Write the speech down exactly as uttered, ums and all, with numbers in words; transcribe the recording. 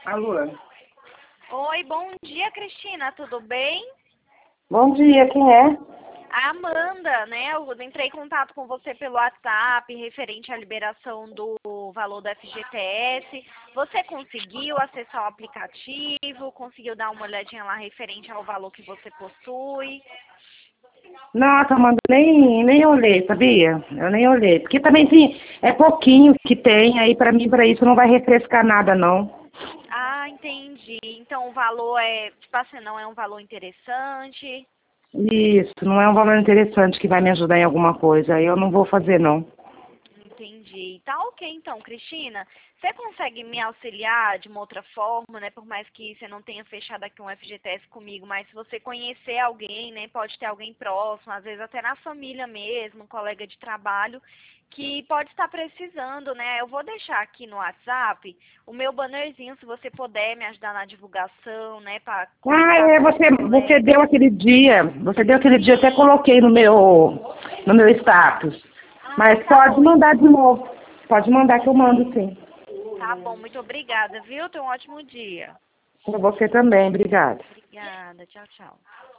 Alô? Oi, bom dia, Cristina, tudo bem? Bom dia, quem é? A Amanda, né? Eu entrei em contato com você pelo WhatsApp referente à liberação do valor do F G T S. Você conseguiu acessar o aplicativo? Conseguiu dar uma olhadinha lá referente ao valor que você possui? Nossa, Amanda, nem, nem olhei, sabia? Eu nem olhei. Porque também tem, é pouquinho que tem, aí pra mim, pra isso, não vai refrescar nada, não. Ah, entendi. Então o valor é, tipo assim, não é um valor interessante. Isso, não é um valor interessante que vai me ajudar em alguma coisa. Aí eu não vou fazer, não. Entendi. Tá ok então, Cristina. Você consegue me auxiliar de uma outra forma, né? Por mais que você não tenha fechado aqui um F G T S comigo, mas se você conhecer alguém, né? Pode ter alguém próximo, às vezes até na família mesmo, um colega de trabalho, que pode estar precisando, né? Eu vou deixar aqui no WhatsApp o meu bannerzinho, se você puder me ajudar na divulgação, né? Para Ah, comentar é, com os você, você colegas. deu aquele dia, você deu aquele dia, eu até coloquei no meu, no meu status. Ah, Mas tá pode bom. mandar de novo. Pode mandar que eu mando, sim. Tá bom, muito obrigada, viu? Tenha um ótimo dia. Pra você também, obrigada. Obrigada, tchau, tchau.